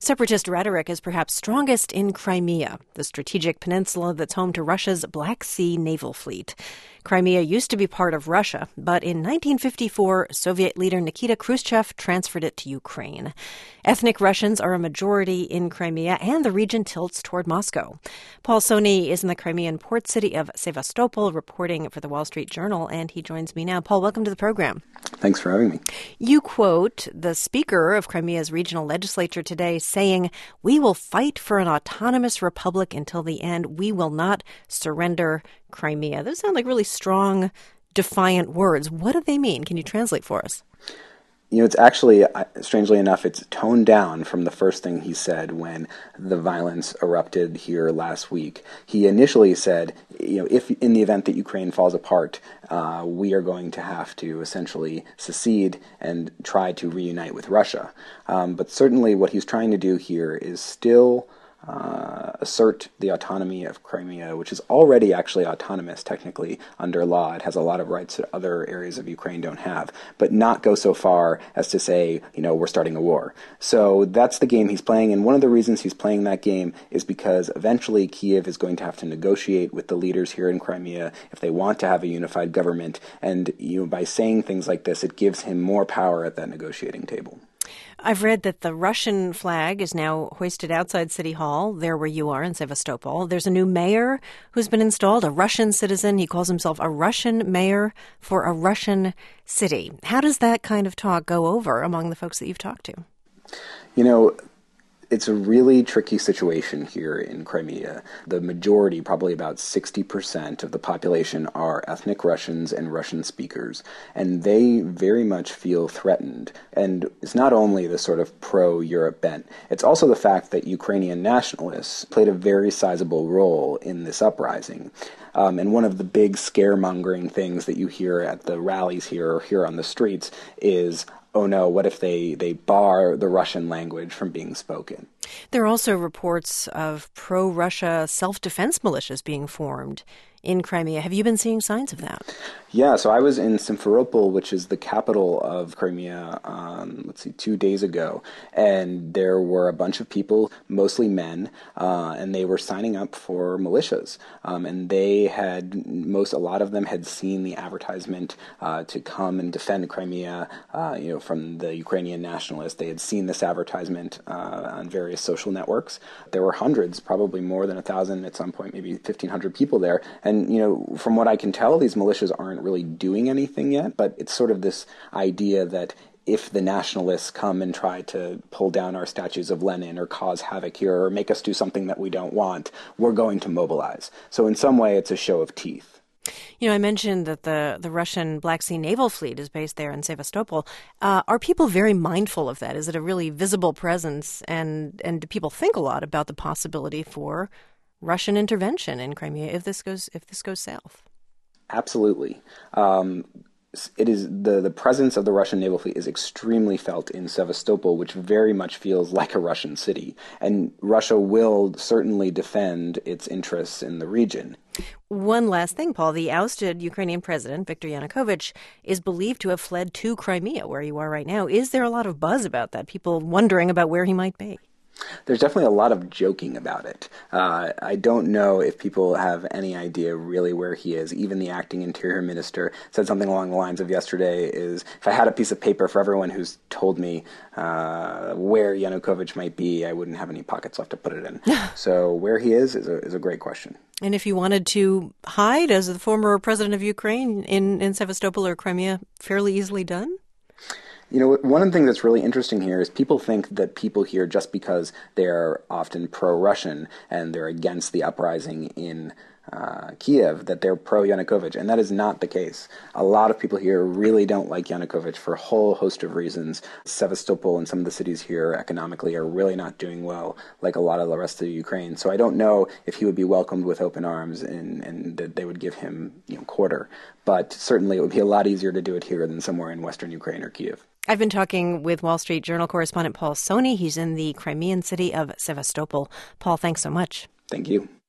Separatist rhetoric is perhaps strongest in Crimea, the strategic peninsula that's home to Russia's Black Sea naval fleet. Crimea used to be part of Russia, but in 1954, Soviet leader Nikita Khrushchev transferred it to Ukraine. Ethnic Russians are a majority in Crimea, and the region tilts toward Moscow. Paul Soni is in the Crimean port city of Sevastopol, reporting for the Wall Street Journal, and he joins me now. Paul, welcome to the program. Thanks for having me. You quote the speaker of Crimea's regional legislature today saying, "We will fight for an autonomous republic until the end. We will not surrender Crimea." Those sound like really strong, defiant words. What do they mean? Can you translate for us? It's actually, strangely enough, it's toned down from the first thing he said when the violence erupted here last week. He initially said, if in the event that Ukraine falls apart, we are going to have to essentially secede and try to reunite with Russia. But certainly what he's trying to do here is still assert the autonomy of Crimea, which is already actually autonomous technically under law. It has a lot of rights that other areas of Ukraine don't have, but not go so far as to say, we're starting a war. So that's the game he's playing, and one of the reasons he's playing that game is because eventually Kiev is going to have to negotiate with the leaders here in Crimea if they want to have a unified government, and by saying things like this, it gives him more power at that negotiating table. I've read that the Russian flag is now hoisted outside City Hall, there where you are in Sevastopol. There's a new mayor who's been installed, a Russian citizen. He calls himself a Russian mayor for a Russian city. How does that kind of talk go over among the folks that you've talked to? It's a really tricky situation here in Crimea. The majority, probably about 60% of the population, are ethnic Russians and Russian speakers, and they very much feel threatened. And it's not only the sort of pro-Europe bent, it's also the fact that Ukrainian nationalists played a very sizable role in this uprising. And one of the big scaremongering things that you hear at the rallies here or here on the streets is, oh no, what if they bar the Russian language from being spoken? There are also reports of pro-Russia self-defense militias being formed in Crimea. Have you been seeing signs of that? Yeah, so I was in Simferopol, which is the capital of Crimea, 2 days ago, and there were a bunch of people, mostly men, and they were signing up for militias, and they had, a lot of them had seen the advertisement to come and defend Crimea, from the Ukrainian nationalists. They had seen this advertisement on various social networks. There were hundreds, probably more than 1,000 at some point, maybe 1,500 people there, and from what I can tell, these militias aren't really doing anything yet, but it's sort of this idea that if the nationalists come and try to pull down our statues of Lenin or cause havoc here or make us do something that we don't want, we're going to mobilize. So in some way, it's a show of teeth. I mentioned that the Russian Black Sea naval fleet is based there in Sevastopol. Are people very mindful of that? Is it a really visible presence? And do people think a lot about the possibility for Russian intervention in Crimea if this goes south? Absolutely. It is the presence of the Russian naval fleet is extremely felt in Sevastopol, which very much feels like a Russian city. And Russia will certainly defend its interests in the region. One last thing, Paul. The ousted Ukrainian president, Viktor Yanukovych, is believed to have fled to Crimea, where you are right now. Is there a lot of buzz about that? People wondering about where he might be? There's definitely a lot of joking about it. I don't know if people have any idea really where he is. Even the acting interior minister said something along the lines of yesterday is, if I had a piece of paper for everyone who's told me where Yanukovych might be, I wouldn't have any pockets left to put it in. So where he is a great question. And if you wanted to hide as the former president of Ukraine in Sevastopol or Crimea, fairly easily done? One of the things that's really interesting here is people think that people here, just because they're often pro-Russian and they're against the uprising in Kiev, that they're pro-Yanukovych, and that is not the case. A lot of people here really don't like Yanukovych for a whole host of reasons. Sevastopol and some of the cities here economically are really not doing well, like a lot of the rest of Ukraine. So I don't know if he would be welcomed with open arms and that they would give him quarter. But certainly it would be a lot easier to do it here than somewhere in western Ukraine or Kiev. I've been talking with Wall Street Journal correspondent Paul Soni. He's in the Crimean city of Sevastopol. Paul, thanks so much. Thank you.